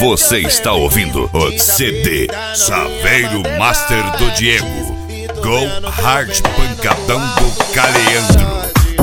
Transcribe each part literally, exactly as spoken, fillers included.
Você está ouvindo o C D Saveiro Master do Diego. Go Hard Pancadão do Caleandro.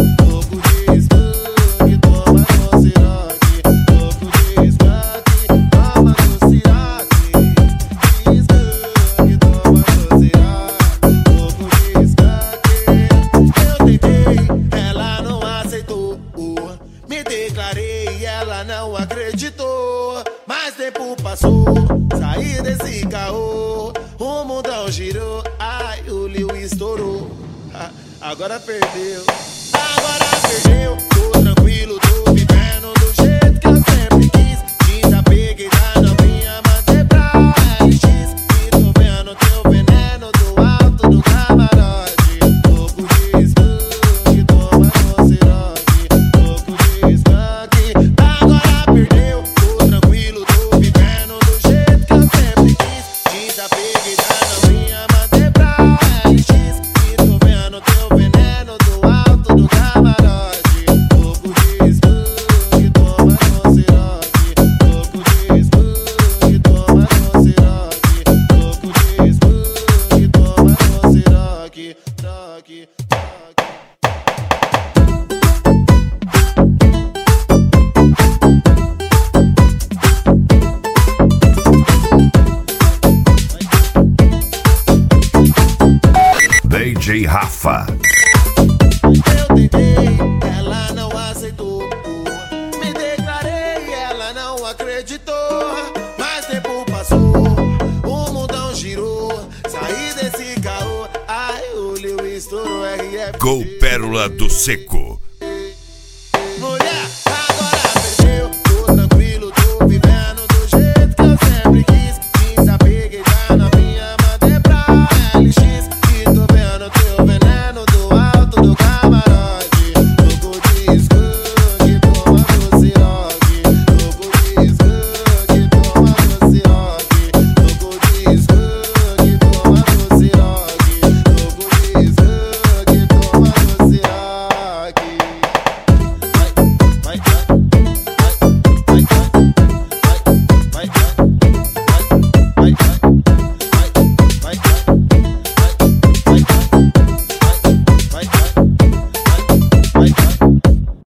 Não acreditou, mas tempo passou. Saí desse caô, o mundão girou. Ai, o Liu estourou. Ah, agora perdeu, agora perdeu. Tô tranquilo, tô vivendo do jeito que eu sempre quis. Desapeguei da novinha, mandei pra L X. E tô vendo teu veneno do alto do camarote. Pouco de skunk, toma no siroque. Pouco de skunk. Perdeu, tô tranquilo, tô vivendo do jeito que eu sempre quis. Desapeguei da novinha, mandei pra L X. E tô vendo teu veneno do alto do camarote. Pouco de skunk, toma no siroque. Pouco de skunk, toma no siroque. Pouco de skunk, toma no siroque. Toque, toque. D J Rafa. Eu tentei, ela não aceitou. Me declarei, ela não acreditou. Mas tempo passou, o mundão girou. Saí desse caô, ai, o Liu estourou. R F. Go Pérola do Seco.